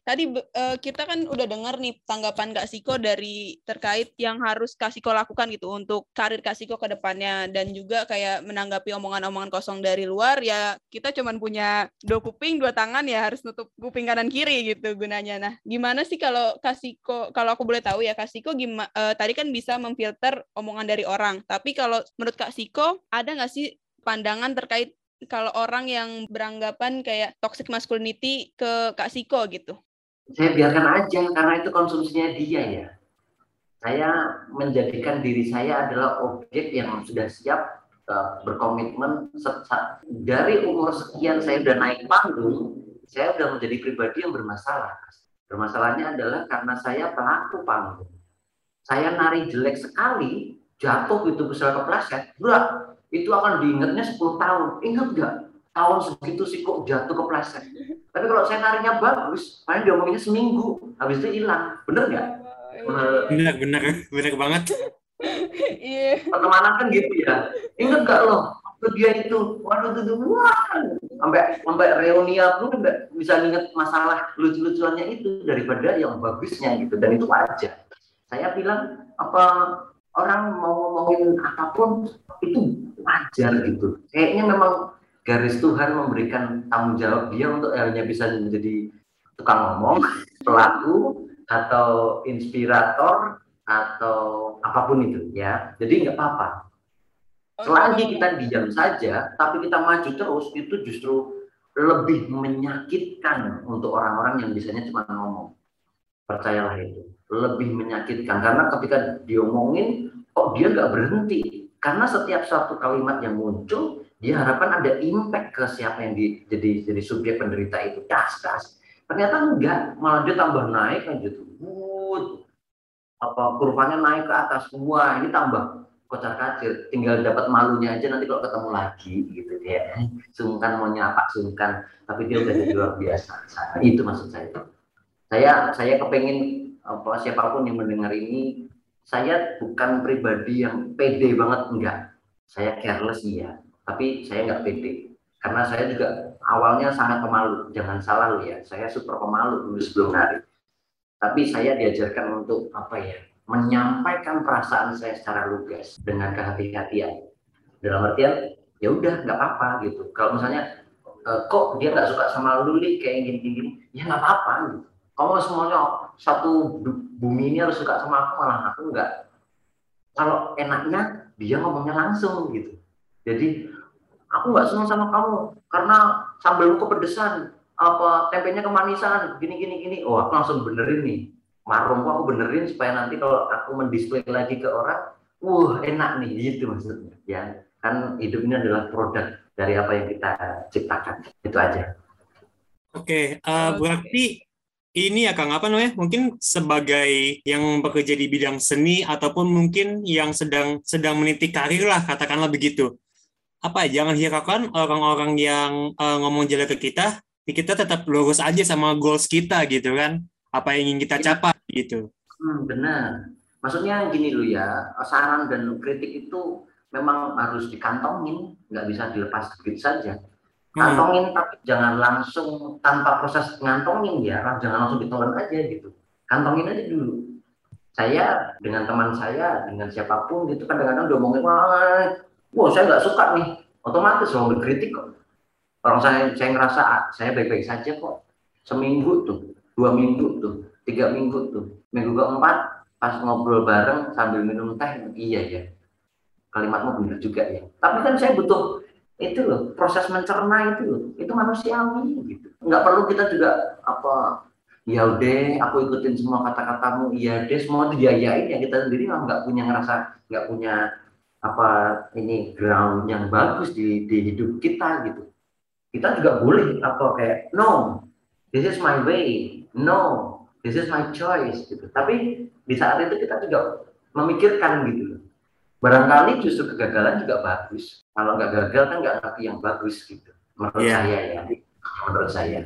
tadi kita kan udah dengar nih tanggapan Kak Siko dari terkait yang harus Kak Siko lakukan gitu untuk karir Kak Siko ke depannya, dan juga kayak menanggapi omongan-omongan kosong dari luar, ya kita cuman punya 2 kuping 2 tangan, ya harus nutup kuping kanan kiri gitu gunanya. Nah, gimana sih kalau Kak Siko, kalau aku boleh tahu ya Kak Siko, tadi kan bisa memfilter omongan dari orang, tapi kalau menurut Kak Siko ada nggak sih pandangan terkait kalau orang yang beranggapan kayak toxic masculinity ke Kak Siko gitu? Saya biarkan aja, karena itu konsumsinya dia ya. Saya menjadikan diri saya adalah objek yang sudah siap berkomitmen. Dari umur sekian saya udah naik panggung, saya udah menjadi pribadi yang bermasalah. Bermasalahnya adalah karena saya pelaku panggung. Saya nari jelek sekali, jatuh gitu misalnya kepleset, itu akan diingatnya 10 tahun. Ingat nggak? Tahun segitu sih kok jatuh kepleset. Tapi kalau saya narinya bagus, paling diomonginnya seminggu, habis itu hilang. Bener nggak? Bener banget. Pertemanan kan gitu ya. Ingat nggak loh? Waktu dia itu, waduh wah, sampai reuni pun bisa ingat masalah lucu-lucuannya itu daripada yang bagusnya gitu. Dan itu wajar. Saya bilang apa orang mau ngomongin apapun itu wajar gitu. Kayaknya memang garis Tuhan memberikan tanggung jawab dia untuk hanya bisa menjadi tukang ngomong, pelaku atau inspirator atau apapun itu ya. Jadi nggak apa-apa. Selagi kita diam saja, tapi kita maju terus, itu justru lebih menyakitkan untuk orang-orang yang biasanya cuma ngomong. Percayalah itu. Lebih menyakitkan. Karena ketika diomongin, kok dia nggak berhenti. Karena setiap satu kalimat yang muncul, dia harapkan ada impact ke siapa yang jadi subjek penderita itu. Das. Ternyata enggak. Malah dia tambah naik aja tuh. Kurvanya naik ke atas. Wah, ini tambah kocar kacir, tinggal dapat malunya aja nanti kalau ketemu lagi gitu ya. Sungkan mau nyapa sungkan, tapi dia udah jadi luar biasa. Itu maksud saya. Saya kepengen siapapun yang mendengar ini, saya bukan pribadi yang pede banget, enggak. Saya careless ya, tapi saya enggak pede. Karena saya juga awalnya sangat pemalu, jangan salah loh ya. Saya super pemalu dulu sebelum nari. Tapi saya diajarkan untuk menyampaikan perasaan saya secara lugas dengan kehati-hatian. Dalam artian ya udah nggak apa-apa gitu. Kalau misalnya kok dia nggak suka sama lu kayak gini, ya nggak apa-apa gitu. Kamu semuanya satu bumi ini harus suka sama aku, malah aku nggak. Kalau enaknya dia ngomongnya langsung gitu. Jadi aku nggak senang sama kamu karena sambelmu kepedesan, tempenya kemanisan, gini. Oh, aku langsung benerin nih. Marungku aku benerin supaya nanti kalau aku mendisplay lagi ke orang, enak nih, gitu maksudnya. Ya, kan hidup ini adalah produk dari apa yang kita ciptakan. Itu aja. Oke, berarti ini ya Kang, mungkin sebagai yang bekerja di bidang seni ataupun mungkin yang sedang meniti karir lah, katakanlah begitu. Jangan hiraukan orang-orang yang ngomong jelek ke kita tetap lurus aja sama goals kita gitu kan, apa yang ingin kita capai gitu. Benar. Maksudnya gini loh ya, saran dan kritik itu memang harus dikantongin, nggak bisa dilepas begitu saja. Kantongin, tapi jangan langsung tanpa proses ngantongin ya, jangan langsung ditelan aja gitu. Kantongin aja dulu. Saya dengan teman saya, dengan siapapun gitu kadang-kadang udah ngomongin, saya nggak suka nih, otomatis mau berkritik kok. Orang saya ngerasa saya baik-baik saja kok. Seminggu tuh, 2 minggu tuh, 3 minggu tuh, minggu keempat pas ngobrol bareng sambil minum teh, iya ya, kalimatmu benar juga ya. Tapi kan saya butuh itu loh, proses mencerna itu loh, itu manusiawi gitu. Nggak perlu kita juga ya udah aku ikutin semua kata-katamu, iya deh semua itu diayain ya, kita sendiri nggak punya ini ground yang bagus di hidup kita gitu. Kita juga boleh kayak no, this is my way, no, this is my choice gitu. Tapi di saat itu kita juga memikirkan gitu. Barangkali justru kegagalan juga bagus. Kalau nggak gagal kan nggak ngerti yang bagus gitu. Menurut saya ya. Menurut saya.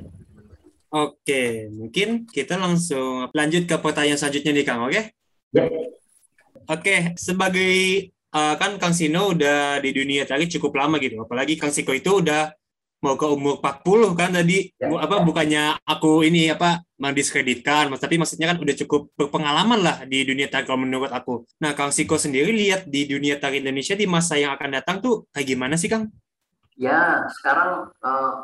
Oke, mungkin kita langsung lanjut ke pertanyaan selanjutnya nih Kang, oke? Ya. Oke, sebagai kan Kang Sino udah di dunia tari cukup lama gitu. Apalagi Kang Siko itu udah mau ke umur 40 kan tadi. Ya. Bukannya aku ini mendiskreditkan, tapi maksudnya kan udah cukup berpengalaman lah di dunia tari kalau menurut aku. Nah, Kang Siko sendiri lihat di dunia tari Indonesia di masa yang akan datang tuh kayak gimana sih, Kang? Ya, sekarang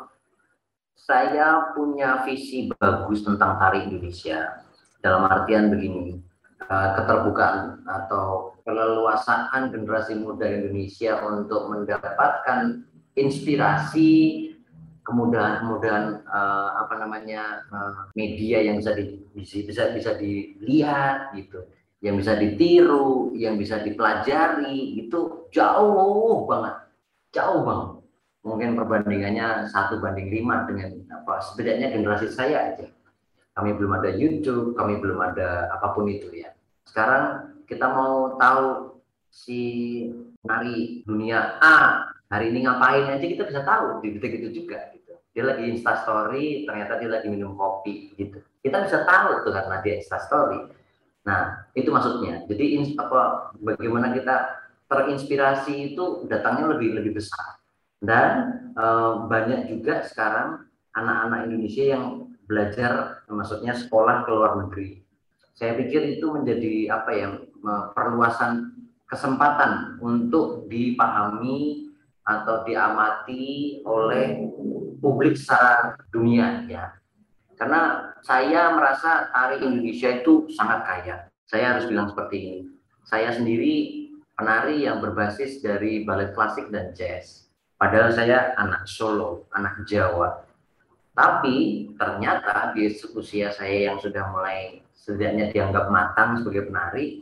saya punya visi bagus tentang tari Indonesia. Dalam artian begini, keterbukaan atau keleluasaan generasi muda Indonesia untuk mendapatkan inspirasi, kemudahan media yang bisa dilihat gitu, yang bisa ditiru, yang bisa dipelajari, itu jauh banget. Mungkin perbandingannya 1:5 dengan setidaknya generasi saya aja. Kami belum ada YouTube, kami belum ada apapun itu ya. Sekarang kita mau tahu si penari dunia A hari ini ngapain aja, kita bisa tahu di detik itu juga gitu. Dia lagi Instastory, ternyata dia lagi minum kopi gitu. Kita bisa tahu tuh karena dia Instastory. Nah, itu maksudnya. Jadi bagaimana kita terinspirasi itu datangnya lebih besar. Dan banyak juga sekarang anak-anak Indonesia yang belajar, maksudnya sekolah ke luar negeri. Saya pikir itu menjadi perluasan kesempatan untuk dipahami atau diamati oleh publik secara dunia ya. Karena saya merasa tari Indonesia itu sangat kaya. Saya harus bilang seperti ini. Saya sendiri penari yang berbasis dari balet klasik dan jazz. Padahal saya anak Solo, anak Jawa. Tapi ternyata di usia saya yang sudah mulai setidaknya dianggap matang sebagai penari,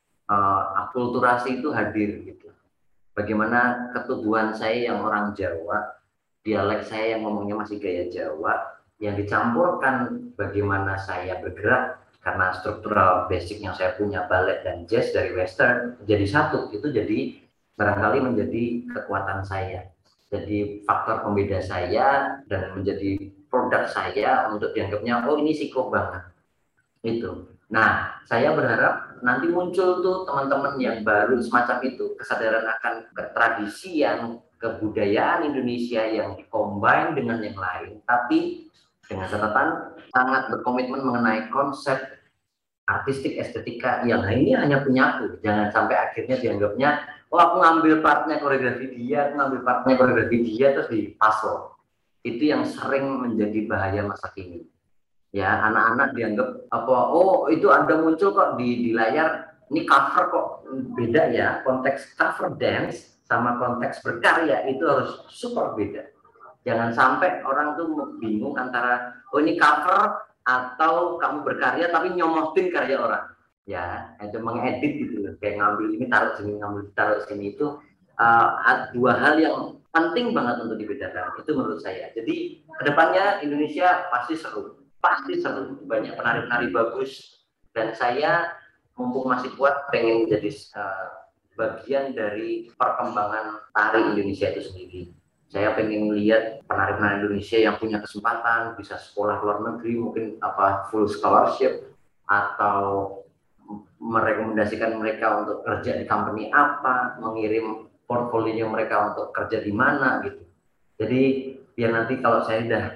akulturasi itu hadir gitu. Bagaimana ketubuhan saya yang orang Jawa, dialek saya yang ngomongnya masih gaya Jawa, yang dicampurkan bagaimana saya bergerak karena struktural basic yang saya punya balet dan jazz dari western jadi satu, itu jadi barangkali menjadi kekuatan saya. Jadi faktor pembeda saya dan menjadi produk saya untuk dianggapnya ini Siko banget itu. Nah, saya berharap nanti muncul tuh teman-teman yang baru semacam itu, kesadaran akan ketradisian, kebudayaan Indonesia yang dikombin dengan yang lain, tapi dengan catatan sangat berkomitmen mengenai konsep artistik estetika yang ini hanya punya aku. Jangan sampai akhirnya dianggapnya aku ngambil partnya koreografi dia, terus dipasok. Itu yang sering menjadi bahaya masa kini. Ya, anak-anak dianggap itu ada muncul kok di layar, ini cover kok beda ya, konteks cover dance sama konteks berkarya itu harus super beda. Jangan sampai orang tuh bingung antara ini cover atau kamu berkarya tapi nyomotin karya orang. Ya, itu mengedit gitu, kayak ngambil ini taruh sini, ngambil taruh sini, itu dua hal yang penting banget untuk dibedakan. Itu menurut saya. Jadi kedepannya Indonesia pasti seru, banyak penari-penari bagus, dan saya mumpung masih kuat pengen jadi bagian dari perkembangan tari Indonesia itu sendiri. Saya pengen melihat penari-penari Indonesia yang punya kesempatan bisa sekolah luar negeri, mungkin full scholarship, atau merekomendasikan mereka untuk kerja di company apa, mengirim portfolio mereka untuk kerja di mana gitu. Jadi biar nanti kalau saya udah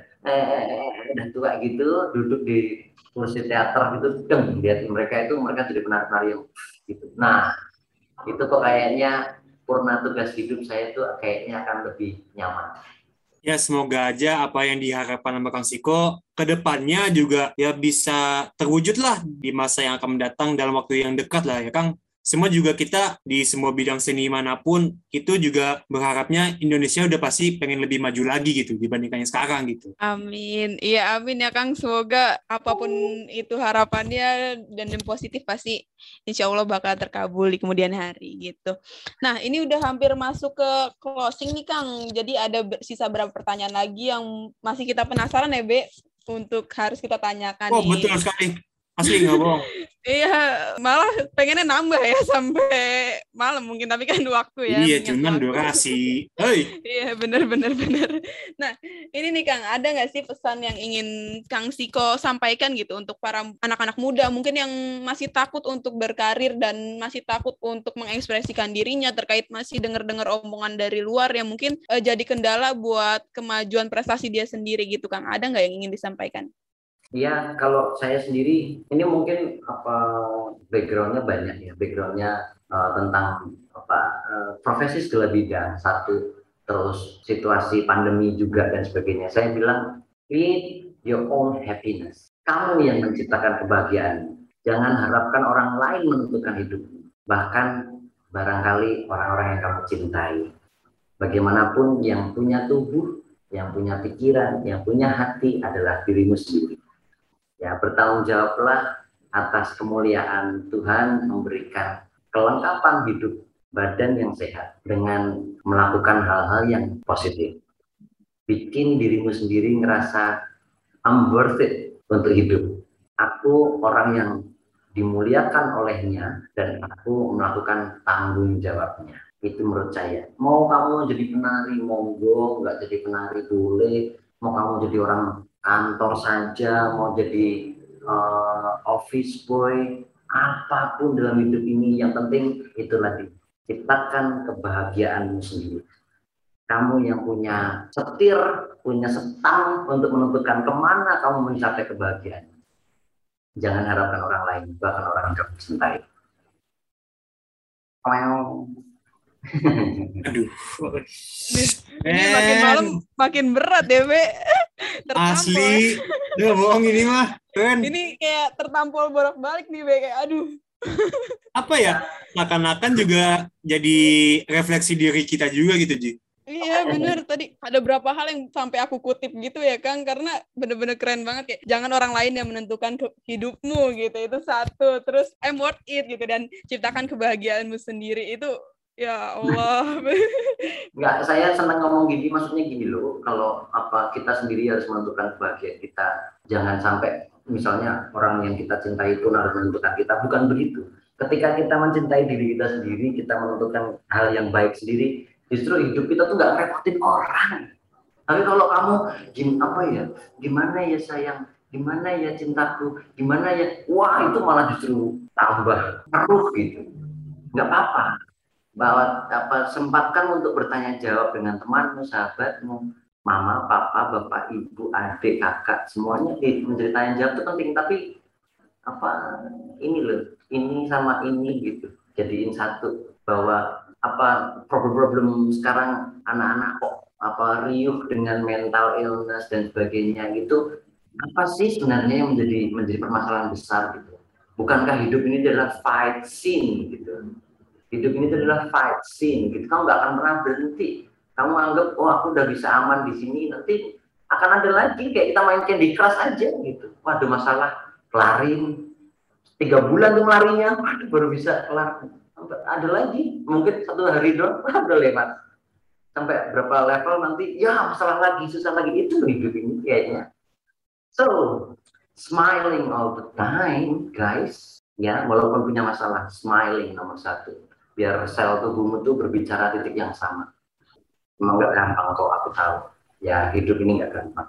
tua gitu, duduk di kursi teater gitu, lihat mereka jadi penari-penari yang gitu. Nah, itu kok kayaknya purna tugas hidup saya itu kayaknya akan lebih nyaman. Ya, semoga aja apa yang diharapkan sama Kang Siko ke depannya juga ya bisa terwujud lah di masa yang akan mendatang dalam waktu yang dekat lah ya Kang. Semua juga kita di semua bidang seni manapun itu juga berharapnya Indonesia udah pasti pengen lebih maju lagi gitu dibandingkan yang sekarang gitu. Amin. Iya, amin ya Kang. Semoga apapun itu harapannya dan yang positif pasti insya Allah bakal terkabul di kemudian hari gitu. Nah, ini udah hampir masuk ke closing nih Kang. Jadi ada sisa berapa pertanyaan lagi yang masih kita penasaran ya, Be, untuk harus kita tanyakan. Oh, betul sekali. Asli nggak bohong. Iya, malah pengennya nambah ya sampai malam mungkin, tapi kan waktu ya, Iya, mengingat cuman waktu. durasi. Hei. Iya, benar-benar benar. Nah, ini nih Kang, ada nggak sih pesan yang ingin Kang Siko sampaikan gitu untuk para anak-anak muda mungkin yang masih takut untuk berkarir dan masih takut untuk mengekspresikan dirinya terkait masih dengar-dengar omongan dari luar yang mungkin jadi kendala buat kemajuan prestasi dia sendiri gitu Kang. Ada nggak yang ingin disampaikan? Ya, kalau saya sendiri, ini mungkin apa backgroundnya banyak ya, backgroundnya tentang apa profesi segala bidang satu, terus situasi pandemi juga dan sebagainya. Saya bilang create your own happiness. Kamu yang menciptakan kebahagiaan. Jangan harapkan orang lain menentukan hidupmu. Bahkan barangkali orang-orang yang kamu cintai. Bagaimanapun yang punya tubuh, yang punya pikiran, yang punya hati adalah dirimu sendiri. Ya, bertanggung jawablah atas kemuliaan Tuhan memberikan kelengkapan hidup badan yang sehat dengan melakukan hal-hal yang positif. Bikin dirimu sendiri ngerasa I'm worth it untuk hidup. Aku orang yang dimuliakan olehnya dan aku melakukan tanggung jawabnya. Itu menurut saya. Mau kamu jadi penari, monggo, nggak jadi penari boleh. Mau kamu jadi orang kantor saja, mau jadi office boy, apapun dalam hidup ini, yang penting itulah ciptakan kebahagiaanmu sendiri. Kamu yang punya setir, punya setang untuk menentukan kemana kamu mencapai kebahagiaan. Jangan harapkan orang lain, bahkan orang yang kamu cintai. Aduh. Ini makin malam makin berat ya, Be. Asli. Nggak bohong ini mah. Keren. Ini kayak tertampol bolak-balik nih, Be. Kayak aduh. Apa ya? Seakan-akan juga jadi refleksi diri kita juga gitu, Ji. Iya bener, tadi ada beberapa hal yang sampai aku kutip gitu ya Kang, karena bener-bener keren banget kayak jangan orang lain yang menentukan hidupmu gitu, itu satu, terus I'm worth it gitu, dan ciptakan kebahagiaanmu sendiri, itu ya Allah. Enggak, saya senang ngomong gini, maksudnya gini loh, kalau apa kita sendiri harus menentukan kebahagiaan kita, jangan sampai misalnya orang yang kita cintai itu harus menentukan kita, bukan begitu. Ketika kita mencintai diri kita sendiri, kita menentukan hal yang baik sendiri, justru hidup kita tuh nggak repotin orang. Tapi kalau kamu gimana ya sayang, gimana ya cintaku, gimana ya, wah itu malah justru tambah keruh gitu. Nggak apa-apa, bahwa sempatkan untuk bertanya jawab dengan temanmu, sahabatmu, mama, papa, bapak, ibu, adik, kakak, semuanya menjadi tanya jawab itu penting. Tapi ini loh, ini sama ini gitu, jadiin satu, bahwa problem sekarang anak-anak kok riuh dengan mental illness dan sebagainya gitu, apa sih sebenarnya yang menjadi permasalahan besar gitu. Bukankah hidup ini adalah fight scene gitu. Hidup ini adalah fight scene gitu. Kamu nggak akan pernah berhenti. Kamu anggap aku udah bisa aman di sini, nanti akan ada lagi kayak kita main Candy Crush aja gitu. Waduh, masalah kelarin 3 bulan tuh larinya, baru bisa kelar. Ada lagi, mungkin 1 hari doang, udah lewat. Sampai berapa level nanti, ya masalah lagi, susah lagi. Itu hidup ini kayaknya. So, smiling all the time, guys. Ya, walaupun punya masalah, smiling nomor 1. Biar sel tubuhmu tuh berbicara titik yang sama. Emang nggak gampang kok, aku tahu. Ya, hidup ini nggak gampang.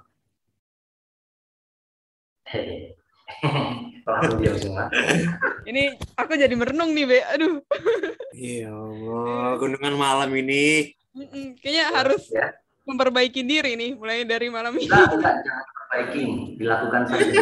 Hehehe. Langsung diam semua. Ini aku jadi merenung nih, Be. Aduh. Ya Allah, gunungan malam ini. Kayaknya harus memperbaiki diri nih, mulai dari malam ini. Enggak, jangan perbaiki, dilakukan saja.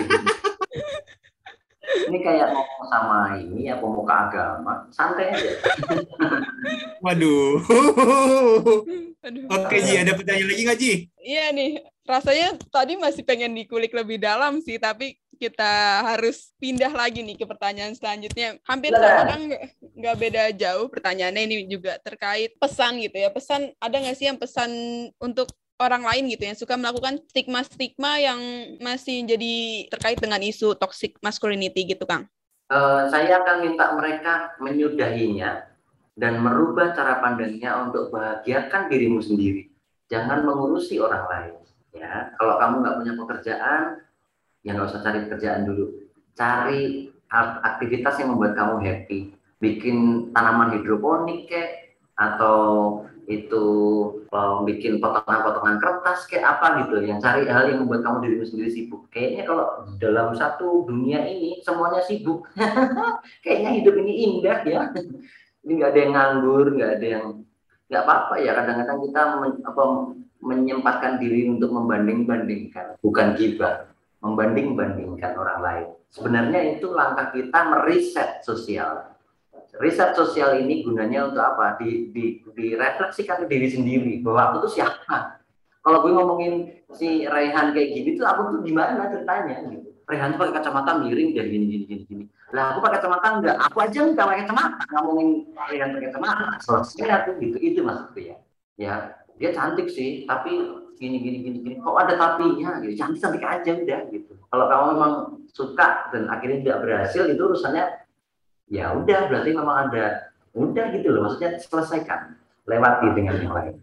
Ini kayak ngomong sama ini ya, pemuka agama, santai aja. Waduh. Aduh. Oke, Ji, ada pertanyaan lagi nggak, Ji? Iya nih, rasanya tadi masih pengen dikulik lebih dalam sih, tapi kita harus pindah lagi nih ke pertanyaan selanjutnya. Hampir sama kan, nggak beda jauh pertanyaannya, ini juga terkait pesan gitu ya. Pesan, ada nggak sih yang pesan untuk orang lain gitu yang suka melakukan stigma-stigma yang masih jadi terkait dengan isu toxic masculinity gitu, Kang? Saya akan minta mereka menyudahinya dan merubah cara pandangnya untuk bahagiakan dirimu sendiri. Jangan mengurusi orang lain. Ya, kalau kamu nggak punya pekerjaan, ya nggak usah cari pekerjaan dulu. Cari aktivitas yang membuat kamu happy, bikin tanaman hidroponik kayak, atau itu bikin potongan-potongan kertas kayak apa gitu, yang cari hal yang membuat kamu dirimu sendiri sibuk. Kayaknya kalau dalam satu dunia ini semuanya sibuk, kayaknya hidup ini indah ya. Ini nggak ada yang nganggur, nggak ada yang, nggak apa-apa ya. Kadang-kadang kita menyempatkan diri untuk membanding-bandingkan, bukan gibah, membanding-bandingkan orang lain. Sebenarnya itu langkah kita meriset sosial. Riset sosial ini gunanya untuk apa? Direfleksikan ke diri sendiri, bahwa aku tuh siapa. Kalau gue ngomongin si Raihan kayak gini tuh, aku tuh gimana ceritanya gitu. Raihan tuh pakai kacamata miring dan gini. Lah aku pakai kacamata enggak, aku aja enggak pakai kacamata, ngomongin Raihan pakai kacamata. Selesai aku gitu, itu maksudku ya. Ya, dia cantik sih, tapi gini. Kok ada tapinya gitu. Cantik aja udah gitu. Kalau kamu memang suka dan akhirnya tidak berhasil, itu urusannya, ya udah, berarti memang ada, udah gitu loh, maksudnya selesaikan, lewati dengan yang lain.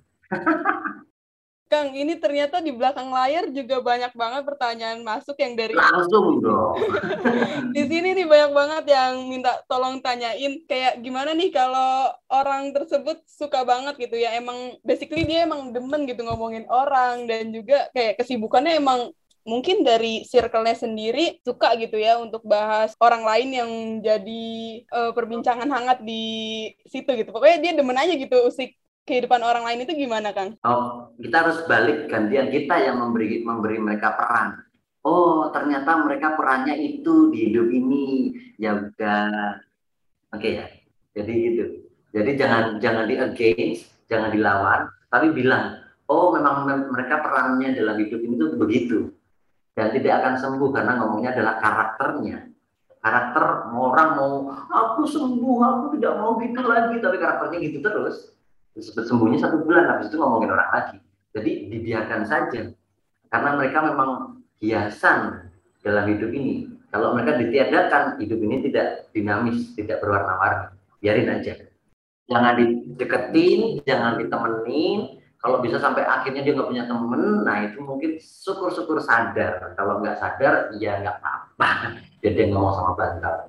Kang, ini ternyata di belakang layar juga banyak banget pertanyaan masuk yang dari langsung dong. Di sini nih banyak banget yang minta tolong tanyain kayak gimana nih kalau orang tersebut suka banget gitu ya, emang basically dia emang demen gitu ngomongin orang, dan juga kayak kesibukannya emang mungkin dari circle-nya sendiri suka gitu ya untuk bahas orang lain yang jadi perbincangan hangat di situ gitu. Pokoknya dia demen aja gitu usik kehidupan orang lain. Itu gimana, Kang? Oh, kita harus balik, gantian kita yang memberi mereka peran. Oh, ternyata mereka perannya itu di hidup ini. Ya udah. Oke ya. Jadi gitu. Jadi jangan di against, jangan dilawan, tapi bilang, oh memang mereka perannya dalam hidup ini tuh begitu. Dan tidak akan sembuh karena ngomongnya adalah karakternya. Karakter orang mau, aku sembuh, aku tidak mau gitu lagi, tapi karakternya gitu terus. Sembuhnya 1 bulan, habis itu ngomongin orang lagi. Jadi dibiarkan saja, karena mereka memang hiasan dalam hidup ini. Kalau mereka ditiadakan, hidup ini tidak dinamis, tidak berwarna-warni. Biarin aja. Jangan dideketin, jangan ditemenin. Kalau bisa sampai akhirnya dia nggak punya temen, nah itu mungkin syukur-syukur sadar. Kalau nggak sadar, ya nggak apa-apa. Jadi ngomong sama bantal.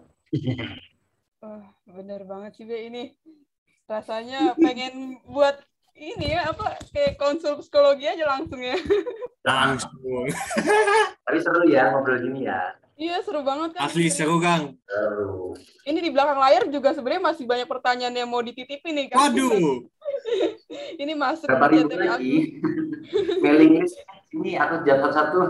Oh, bener banget sih, Be. Ini rasanya pengen buat ini ya, apa, kayak konsul psikologi aja langsung ya. Langsung. Tapi seru ya ngobrol gini ya. Iya, seru banget kan. Asli seru, Kang. Seru. Ini di belakang layar juga sebenarnya masih banyak pertanyaan yang mau dititipin nih, Kang. Waduh. Ini masuk Berapa di ribu chat dari lagi? Agus. Mailing list ini aku jawab 1.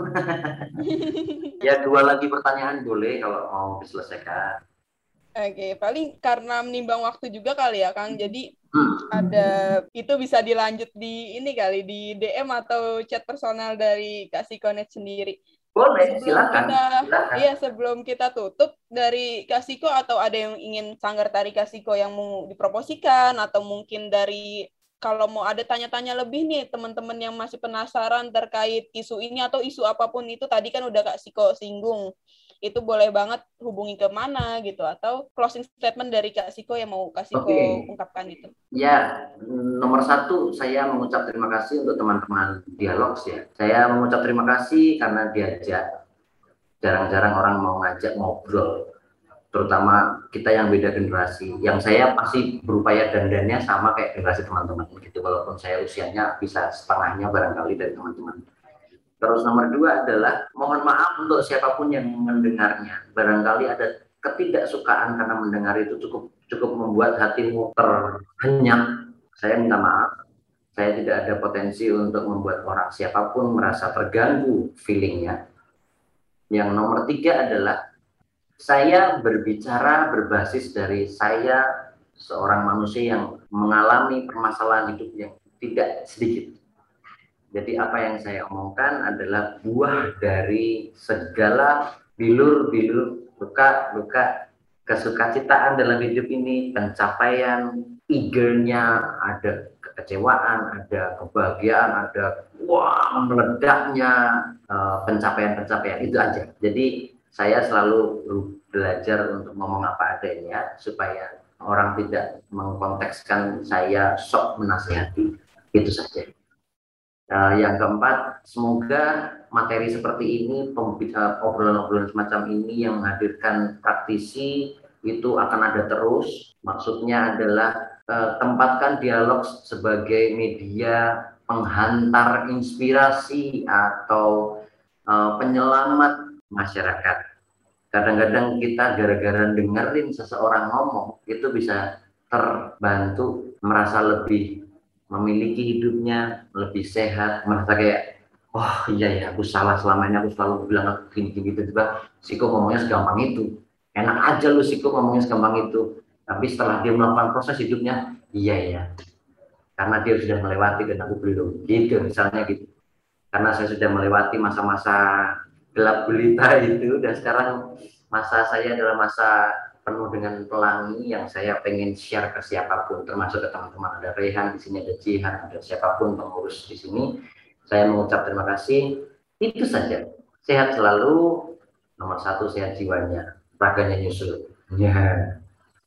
Ya 2 lagi pertanyaan boleh kalau mau diselesaikan. Oke, paling karena menimbang waktu juga kali ya, Kang. Jadi ada itu bisa dilanjut di ini kali, di DM atau chat personal dari Kak Sikonet sendiri. Boleh, silakan. Iya, sebelum kita tutup, dari Kak Siko atau ada yang ingin Sanggar Tari Kak Siko yang mau dipromosikan, atau mungkin dari kalau mau ada tanya-tanya lebih nih teman-teman yang masih penasaran terkait isu ini atau isu apapun itu, tadi kan udah Kak Siko singgung, itu boleh banget hubungi ke mana gitu, atau closing statement dari Kak Siko yang mau Kak Siko ungkapkan gitu. Ya, nomor 1 saya mengucap terima kasih untuk teman-teman Dialogs ya. Saya mengucap terima kasih karena diajak. Jarang-jarang orang mau ngajak ngobrol, terutama kita yang beda generasi. Yang saya pasti berupaya dandannya sama kayak generasi teman-teman gitu, walaupun saya usianya bisa setengahnya barangkali dari teman-teman. Terus nomor 2 adalah mohon maaf untuk siapapun yang mendengarnya. Barangkali ada ketidaksukaan karena mendengar itu cukup membuat hatimu terhenyak. Saya minta maaf. Saya tidak ada potensi untuk membuat orang siapapun merasa terganggu feelingnya. Yang nomor 3 adalah saya berbicara berbasis dari saya seorang manusia yang mengalami permasalahan hidup yang tidak sedikit. Jadi apa yang saya omongkan adalah buah dari segala bilur-bilur, luka-luka, kesukacitaaan dalam hidup ini, pencapaian, eagernya, ada kekecewaan, ada kebahagiaan, ada meledaknya pencapaian-pencapaian, itu aja. Jadi saya selalu belajar untuk ngomong apa adanya supaya orang tidak mengkontekskan saya sok menasihati. Itu saja. Yang keempat, semoga materi seperti ini, obrolan-obrolan semacam ini yang menghadirkan praktisi itu akan ada terus. Maksudnya adalah tempatkan dialog sebagai media penghantar inspirasi atau penyelamat masyarakat. Kadang-kadang kita gara-gara dengerin seseorang ngomong, itu bisa terbantu merasa lebih memiliki hidupnya lebih sehat, merasa kayak oh iya ya aku salah selama ini, aku selalu bilang aku gini-gini gitu. Tiba Siko ngomongnya segampang itu, enak aja lu Siko ngomongnya segampang itu, tapi setelah dia melakukan proses hidupnya, iya ya karena dia sudah melewati dan aku belum, gitu misalnya gitu. Karena saya sudah melewati masa-masa gelap gulita itu, dan sekarang masa saya adalah masa penuh dengan pelangi yang saya pengen share ke siapapun, termasuk ke teman-teman. Ada Rehan di sini, ada Jihan, ada siapapun pengurus di sini. Saya mengucap terima kasih. Itu saja. Sehat selalu. Nomor satu sehat jiwanya. Raganya nyusul. Ya.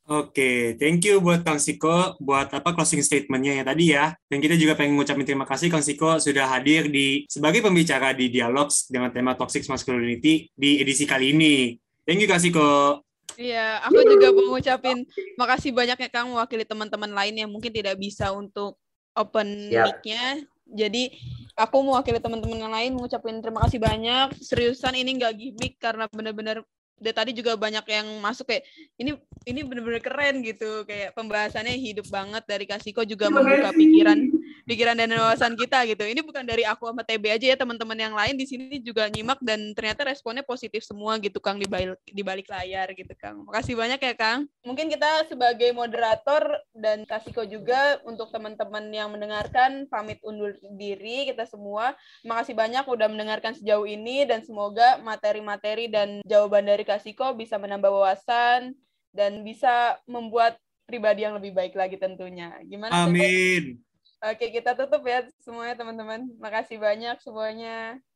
Oke, thank you buat Kang Siko buat closing statement-nya ya tadi ya. Dan kita juga pengen ngucapin terima kasih Kang Siko sudah hadir sebagai pembicara di Dialogs dengan tema Toxic Masculinity di edisi kali ini. Thank you Kang Siko. Iya, aku juga mau ngucapin makasih banyak ya Kang mewakili teman-teman lain yang mungkin tidak bisa untuk open mic-nya. Jadi aku mewakili teman-teman yang lain mengucapin terima kasih banyak. Seriusan ini nggak gimmick karena benar-benar dari tadi juga banyak yang masuk kayak ini benar-benar keren gitu, kayak pembahasannya hidup banget dari Kasiko juga membuka pikiran dan wawasan kita gitu. Ini bukan dari aku sama TB aja ya, teman-teman yang lain di sini juga nyimak dan ternyata responnya positif semua gitu Kang di balik layar gitu Kang. Makasih banyak ya Kang. Mungkin kita sebagai moderator dan Kasiko juga untuk teman-teman yang mendengarkan pamit undur diri kita semua. Makasih banyak udah mendengarkan sejauh ini dan semoga materi-materi dan jawaban dari Kasiko bisa menambah wawasan dan bisa membuat pribadi yang lebih baik lagi tentunya. Gimana? Amin. Oke, kita tutup ya semuanya teman-teman. Makasih banyak semuanya.